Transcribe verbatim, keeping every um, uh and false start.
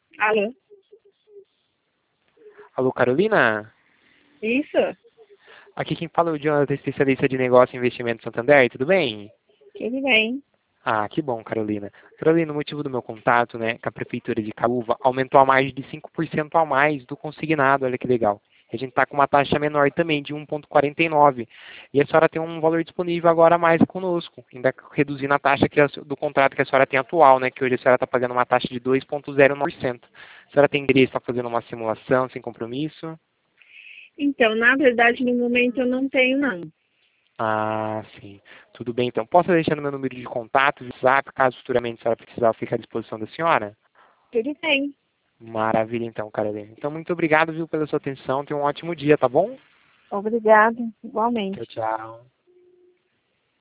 Alô? Alô, Carolina? Isso? Aqui quem fala é o Jonathan, especialista de negócio e investimento Santander, tudo bem? Tudo bem. Ah, que bom, Carolina. Carolina, o motivo do meu contato, né, com a Prefeitura de Caúva aumentou a mais de cinco por cento a mais do consignado, olha que legal. A gente está com uma taxa menor também, de um vírgula quarenta e nove. E a senhora tem um valor disponível agora a mais conosco, ainda reduzindo a taxa que a, do contrato que a senhora tem atual, né, que hoje a senhora está pagando uma taxa de dois vírgula zero nove por cento. A senhora tem interesse em estar fazendo uma simulação sem compromisso? Então, na verdade, no momento eu não tenho, não. Ah, sim. Tudo bem, então. Posso deixar no meu número de contato, de WhatsApp, caso futuramente a senhora precisar, ficar à disposição da senhora? Tudo bem. Maravilha, então, Carolina. Então, muito obrigado, viu, pela sua atenção. Tenha um ótimo dia, tá bom? Obrigada, igualmente. Tchau, tchau.